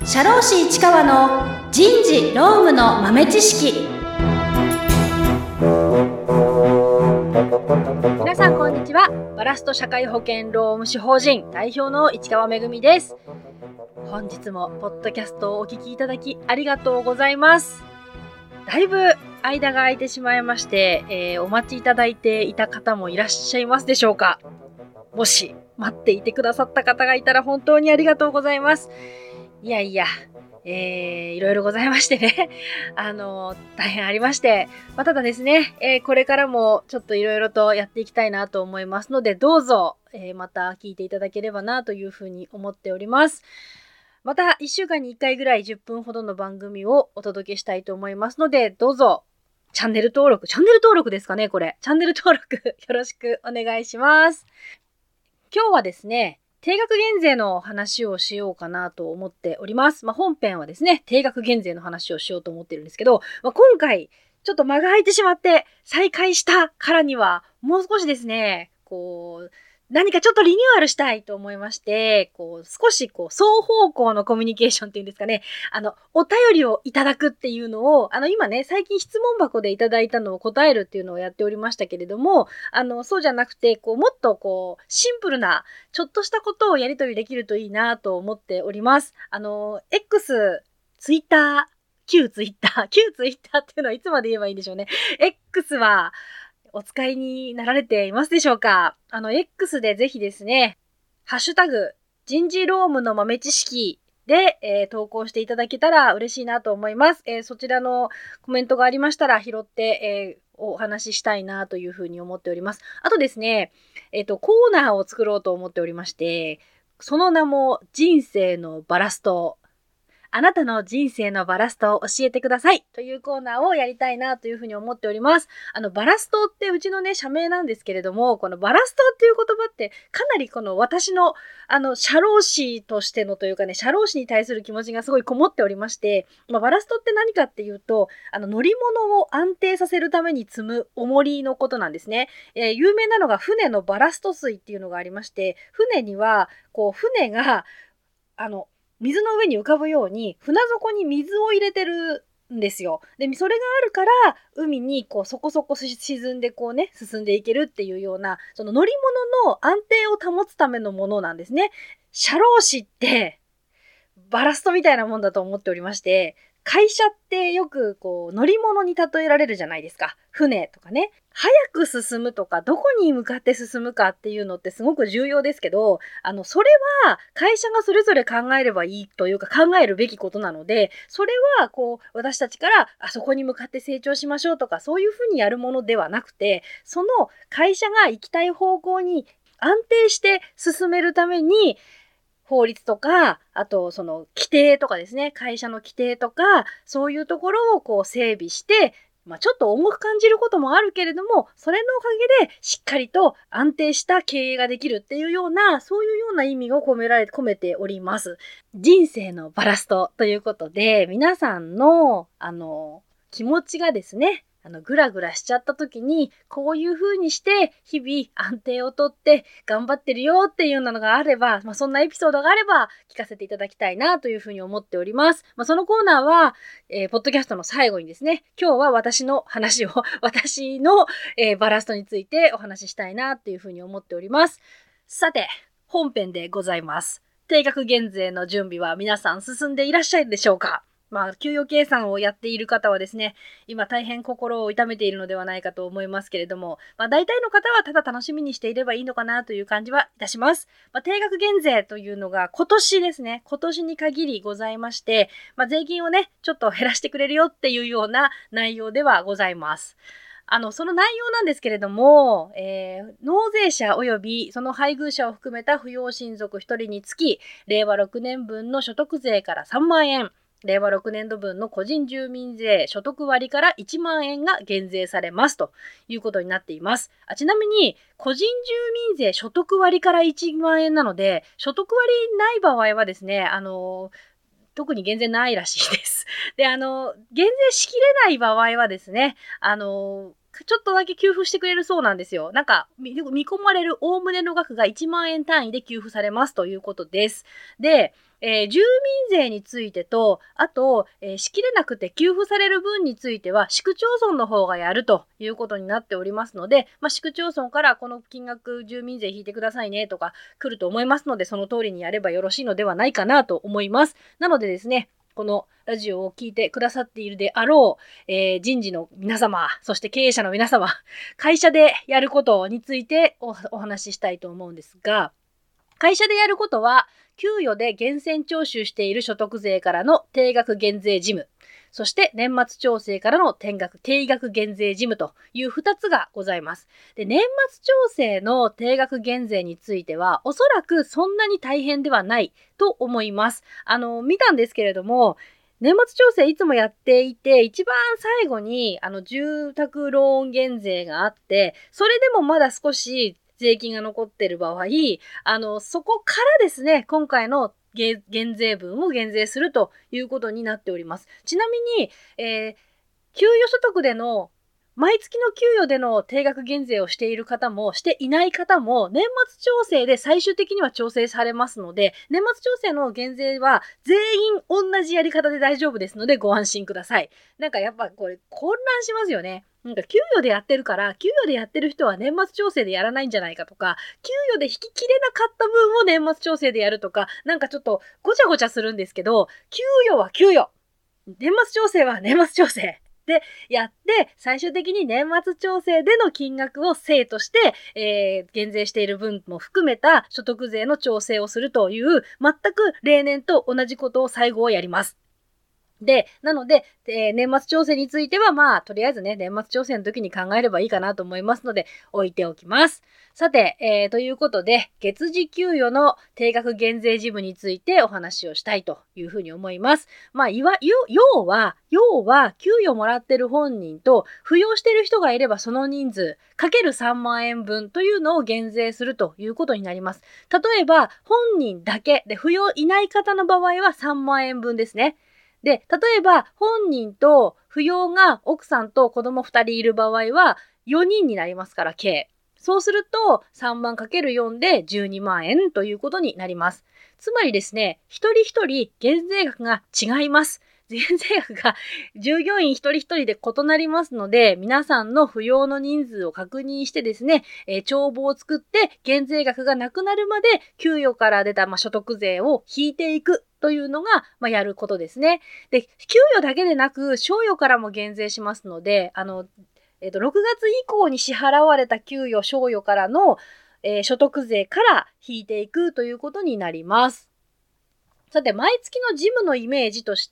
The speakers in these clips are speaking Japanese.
社労士市川の人事労務の豆知識。皆さんこんにちは。バラスト社会保険労務士法人代表の市川めぐみです。本日もポッドキャストをお聞きいただきありがとうございます。だいぶ間が空いてしまいまして、お待ちいただいていた方もいらっしゃいますでしょうか。もし待っていてくださった方がいたら本当にありがとうございます。いろいろございましてね大変ありまして、ただですね、これからもちょっといろいろとやっていきたいなと思いますので、どうぞ、また聞いていただければなというふうに思っております。また1週間に1回ぐらい10分ほどの番組をお届けしたいと思いますので、どうぞチャンネル登録ですかね、これ。チャンネル登録よろしくお願いします。今日はですね、定額減税の話をしようかなと思っております。本編はですね、定額減税の話をしようと思ってるんですけど、今回ちょっと間が空いてしまって再開したからには、もう少しですね、何かちょっとリニューアルしたいと思いまして、少し双方向のコミュニケーションっていうんですかね、お便りをいただくっていうのを、今ね、最近質問箱でいただいたのを答えるっていうのをやっておりましたけれども、そうじゃなくて、もっとシンプルな、ちょっとしたことをやり取りできるといいなと思っております。X、ツイッター、旧ツイッターっていうのはいつまで言えばいいんでしょうね。X は、お使いになられていますでしょうか。X でぜひですね、ハッシュタグ、人事労務の豆知識で、投稿していただけたら嬉しいなと思います。そちらのコメントがありましたら拾って、お話ししたいなというふうに思っております。あとですね、コーナーを作ろうと思っておりまして、その名も人生のバラスト。あなたの人生のバラストを教えてくださいというコーナーをやりたいなというふうに思っております。バラストってうちのね、社名なんですけれども、このバラストっていう言葉ってかなり私の社労士としてのというかね、社労士に対する気持ちがすごいこもっておりまして、バラストって何かっていうと、乗り物を安定させるために積む重りのことなんですね。有名なのが船のバラスト水っていうのがありまして、船には船が水の上に浮かぶように船底に水を入れてるんですよ。で、それがあるから海にそこそこ沈んで進んでいけるっていうような、その乗り物の安定を保つためのものなんですね。社労士ってバラストみたいなもんだと思っておりまして、会社ってよく乗り物に例えられるじゃないですか。船とかね。早く進むとか、どこに向かって進むかっていうのってすごく重要ですけど、それは会社がそれぞれ考えればいいというか考えるべきことなので、それは私たちからあそこに向かって成長しましょうとか、そういうふうにやるものではなくて、その会社が行きたい方向に安定して進めるために、法律とか、あとその規定とかですね、会社の規定とか、そういうところを整備して、ちょっと重く感じることもあるけれども、それのおかげでしっかりと安定した経営ができるっていうような、そういうような意味を込めております。人生のバラストということで、皆さんの気持ちがですね、ぐらぐらしちゃった時に、こういう風にして日々安定をとって頑張ってるよっていうのがあれば、そんなエピソードがあれば聞かせていただきたいなという風に思っております。そのコーナーは、ポッドキャストの最後にですね、今日は私の話を、私の、バラストについてお話ししたいなという風に思っております。さて、本編でございます。定額減税の準備は皆さん進んでいらっしゃるでしょうか？給与計算をやっている方はですね、今大変心を痛めているのではないかと思いますけれども、大体の方はただ楽しみにしていればいいのかなという感じはいたします。定額減税というのが今年ですね、今年に限りございまして、税金をね、ちょっと減らしてくれるよっていうような内容ではございます。その内容なんですけれども、納税者及びその配偶者を含めた扶養親族1人につき、令和6年分の所得税から3万円、令和6年度分の個人住民税所得割から1万円が減税されますということになっています。ちなみに、個人住民税所得割から1万円なので、所得割ない場合はですね、特に減税ないらしいです。で、減税しきれない場合はですね、ちょっとだけ給付してくれるそうなんですよ。見込まれるおおむねの額が1万円単位で給付されますということです。で、 住民税についてと、あと、しきれなくて給付される分については、市区町村の方がやるということになっておりますので、市区町村からこの金額住民税引いてくださいねとか来ると思いますので、その通りにやればよろしいのではないかなと思います。なのでですね、このラジオを聞いてくださっているであろう、人事の皆様、そして経営者の皆様、会社でやることについてお話ししたいと思うんですが、会社でやることは、給与で源泉徴収している所得税からの定額減税事務、そして年末調整からの定額減税事務という2つがございます。で、年末調整の定額減税については、おそらくそんなに大変ではないと思います。見たんですけれども、年末調整いつもやっていて、一番最後に住宅ローン減税があって、それでもまだ少し税金が残っている場合、そこからですね、今回の減税分を減税するということになっております。ちなみに、給与所得での毎月の給与での定額減税をしている方もしていない方も年末調整で最終的には調整されますので、年末調整の減税は全員同じやり方で大丈夫ですのでご安心ください。なんかやっぱこれ混乱しますよね。なんか給与でやってるから、給与でやってる人は年末調整でやらないんじゃないかとか、給与で引き切れなかった分を年末調整でやるとか、なんかちょっとごちゃごちゃするんですけど、給与は給与、年末調整は年末調整でやって、最終的に年末調整での金額を正として、減税している分も含めた所得税の調整をするという、全く例年と同じことを最後をやります。で、なので、年末調整についてはとりあえずね、年末調整の時に考えればいいかなと思いますので、置いておきます。さて、ということで、月次給与の定額減税事務についてお話をしたいというふうに思います。要は、給与もらってる本人と、扶養してる人がいればその人数、かける3万円分というのを減税するということになります。例えば、本人だけで扶養いない方の場合は3万円分ですね。で、例えば本人と扶養が奥さんと子供2人いる場合は4人になりますから計。そうすると3万 ×4 で12万円ということになります。つまりですね、一人一人減税額が違います。減税額が従業員一人一人で異なりますので、皆さんの扶養の人数を確認してですね、帳簿を作って減税額がなくなるまで給与から出た所得税を引いていくというのが、やることですね。で、給与だけでなく、賞与からも減税しますので、6月以降に支払われた給与、賞与からの、所得税から引いていくということになります。さて、毎月の事務のイメージとして、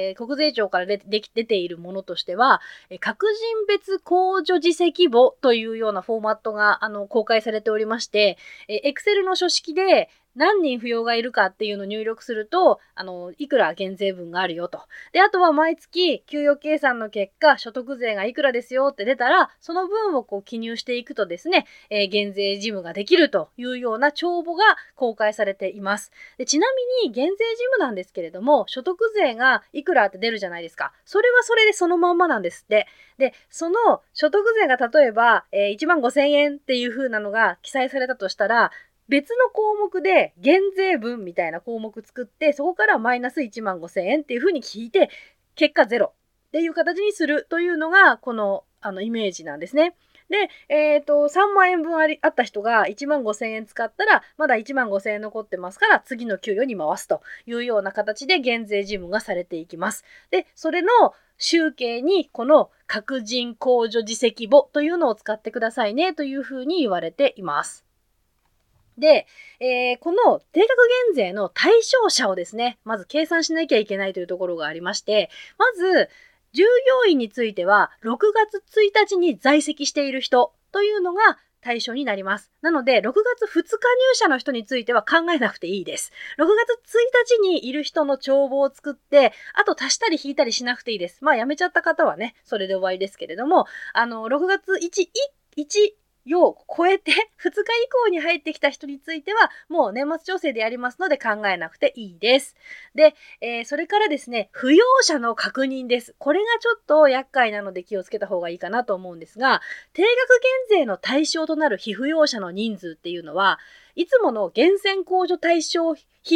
国税庁から出ているものとしては、各人別控除実績簿というようなフォーマットが公開されておりまして、Excel の書式で何人扶養がいるかっていうのを入力すると、いくら減税分があるよと。で、あとは毎月給与計算の結果、所得税がいくらですよって出たら、その分を記入していくとですね、減税事務ができるというような帳簿が公開されています。で、ちなみに減税事務なんですけれども、所得税がいくらって出るじゃないですか。それはそれでそのまんまなんですって。で、その所得税が例えば、1万5,000円っていう風なのが記載されたとしたら、別の項目で減税分みたいな項目作って、そこからマイナス1万5,000円っていう風に聞いて、結果ゼロっていう形にするというのが、この、イメージなんですね。で、3万円分あった人が1万5,000円使ったら、まだ1万5,000円残ってますから、次の給与に回すというような形で減税事務がされていきます。で、それの集計に、この各人控除実績簿というのを使ってくださいねというふうに言われています。で、この定額減税の対象者をですね、まず計算しなきゃいけないというところがありまして、まず、従業員については、6月1日に在籍している人というのが対象になります。なので、6月2日入社の人については考えなくていいです。6月1日にいる人の帳簿を作って、あと足したり引いたりしなくていいです。辞めちゃった方はね、それで終わりですけれども、6月1を超えて2日以降に入ってきた人についてはもう年末調整でやりますので考えなくていいです。で、それからですね、扶養者の確認です。これがちょっと厄介なので気をつけた方がいいかなと思うんですが、定額減税の対象となる被扶養者の人数っていうのは、いつもの源泉控除対象被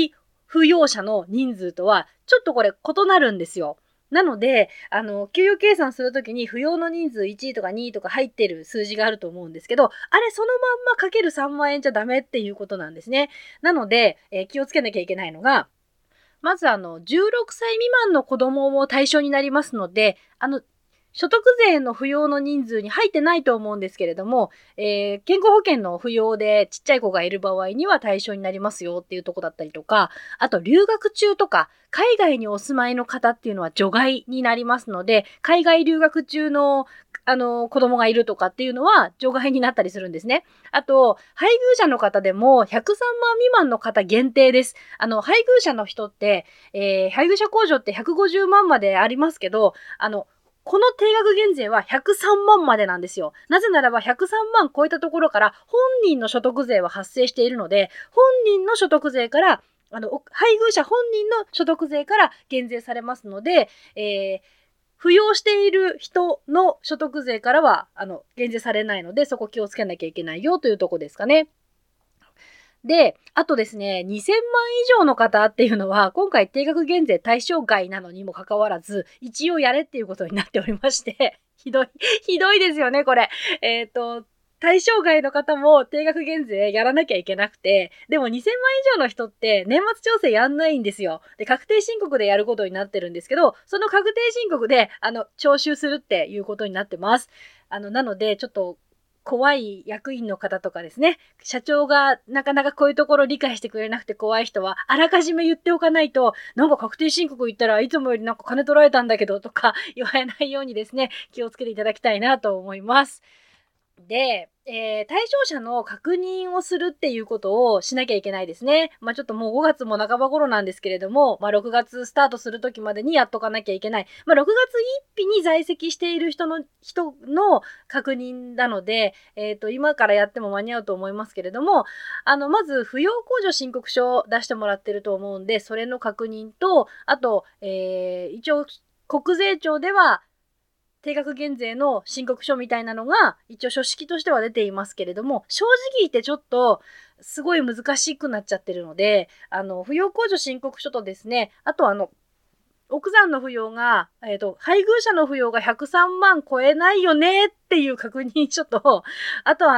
扶養者の人数とはちょっとこれ異なるんですよ。なので、給与計算するときに扶養の人数1とか2とか入ってる数字があると思うんですけど、あれそのまんまかける3万円じゃダメっていうことなんですね。なので、気をつけなきゃいけないのが、まず16歳未満の子供も対象になりますので、所得税の扶養の人数に入ってないと思うんですけれども、健康保険の扶養でちっちゃい子がいる場合には対象になりますよっていうとこだったりとか、あと留学中とか海外にお住まいの方っていうのは除外になりますので、海外留学中の子供がいるとかっていうのは除外になったりするんですね。あと、配偶者の方でも103万未満の方限定です。配偶者の人って、配偶者控除って150万までありますけど、この定額減税は103万までなんですよ。なぜならば103万超えたところから本人の所得税は発生しているので、本人の所得税から、配偶者本人の所得税から減税されますので、扶養している人の所得税からは、減税されないので、そこ気をつけなきゃいけないよというとこですかね。で、あとですね、2000万以上の方っていうのは、今回定額減税対象外なのにもかかわらず、一応やれっていうことになっておりまして、ひどいですよね、これ。対象外の方も定額減税やらなきゃいけなくて、でも2000万以上の人って年末調整やんないんですよ。で、確定申告でやることになってるんですけど、その確定申告で、徴収するっていうことになってます。なので、ちょっと、怖い役員の方とかですね、社長がなかなかこういうところ理解してくれなくて怖い人は、あらかじめ言っておかないと、なんか確定申告言ったらいつもよりなんか金取られたんだけどとか言われないようにですね、気をつけていただきたいなと思います。で、対象者の確認をするっていうことをしなきゃいけないですね。ちょっともう5月も半ば頃なんですけれども、6月スタートする時までにやっとかなきゃいけない。6月1日に在籍している人の確認なので、今からやっても間に合うと思いますけれども、まず扶養控除申告書を出してもらってると思うんで、それの確認と、あと、一応国税庁では定額減税の申告書みたいなのが一応書式としては出ていますけれども、正直言ってちょっとすごい難しくなっちゃってるので、扶養控除申告書とですね、あと奥さんの扶養が、配偶者の扶養が103万超えないよねっていう確認書と、あと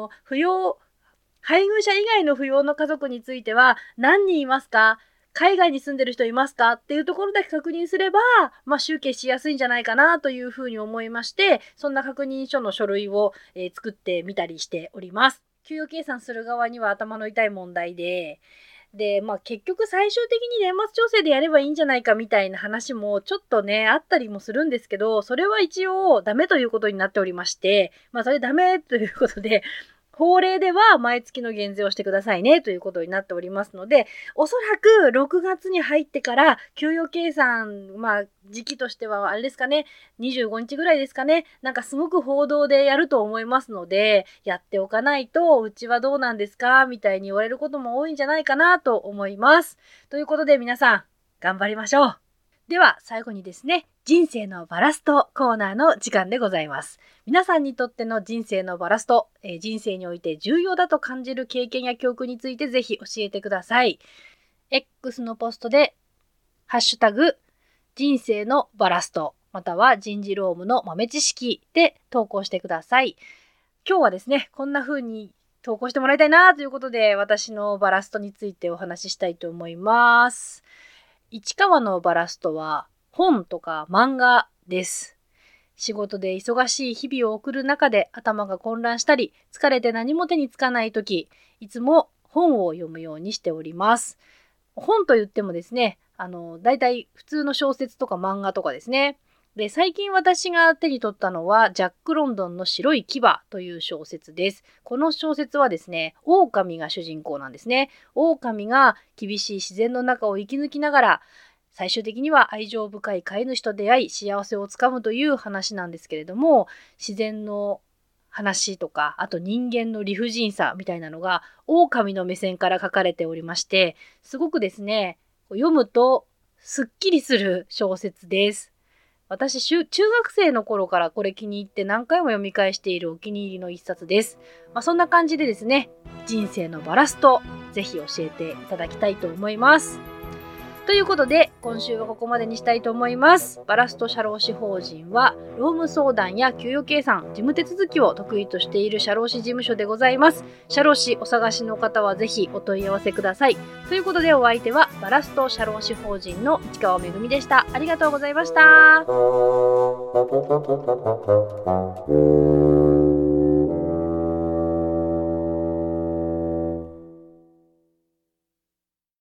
配偶者以外の扶養の家族については何人いますか？海外に住んでる人いますかっていうところだけ確認すれば、集計しやすいんじゃないかなというふうに思いまして、そんな確認書の書類を、作ってみたりしております。給与計算する側には頭の痛い問題で、結局最終的に年末調整でやればいいんじゃないかみたいな話もちょっとね、あったりもするんですけど、それは一応ダメということになっておりまして、それダメということで、法令では毎月の減税をしてくださいねということになっておりますので、おそらく6月に入ってから給与計算、時期としてはあれですかね、25日ぐらいですかね、なんかすごく報道でやると思いますので、やっておかないと、うちはどうなんですかみたいに言われることも多いんじゃないかなと思います。ということで皆さん、頑張りましょう。では最後にですね、人生のバラストコーナーの時間でございます。皆さんにとっての人生のバラスト、人生において重要だと感じる経験や教訓についてぜひ教えてください。X のポストでハッシュタグ人生のバラストまたは人事労務の豆知識で投稿してください。今日はですね、こんな風に投稿してもらいたいなということで、私のバラストについてお話ししたいと思います。市川のバラストは本とか漫画です。仕事で忙しい日々を送る中で頭が混乱したり、疲れて何も手につかないとき、いつも本を読むようにしております。本と言ってもですね、だいたい普通の小説とか漫画とかですね。で、最近私が手に取ったのは、ジャック・ロンドンの白い牙という小説です。この小説はですね、狼が主人公なんですね。狼が厳しい自然の中を生き抜きながら、最終的には愛情深い飼い主と出会い、幸せをつかむという話なんですけれども、自然の話とか、あと人間の理不尽さみたいなのが、狼の目線から書かれておりまして、すごくですね、読むとすっきりする小説です。私、中学生の頃からこれ気に入って何回も読み返しているお気に入りの一冊です。そんな感じでですね、人生のバラスト、ぜひ教えていただきたいと思います。 ということで今週はここまでにしたいと思います。バラスト社労士法人は労務相談や給与計算、事務手続きを得意としている社労士事務所でございます。社労士お探しの方はぜひお問い合わせください。ということでお相手はバラスト社労士法人の市川めぐみでした。ありがとうございました。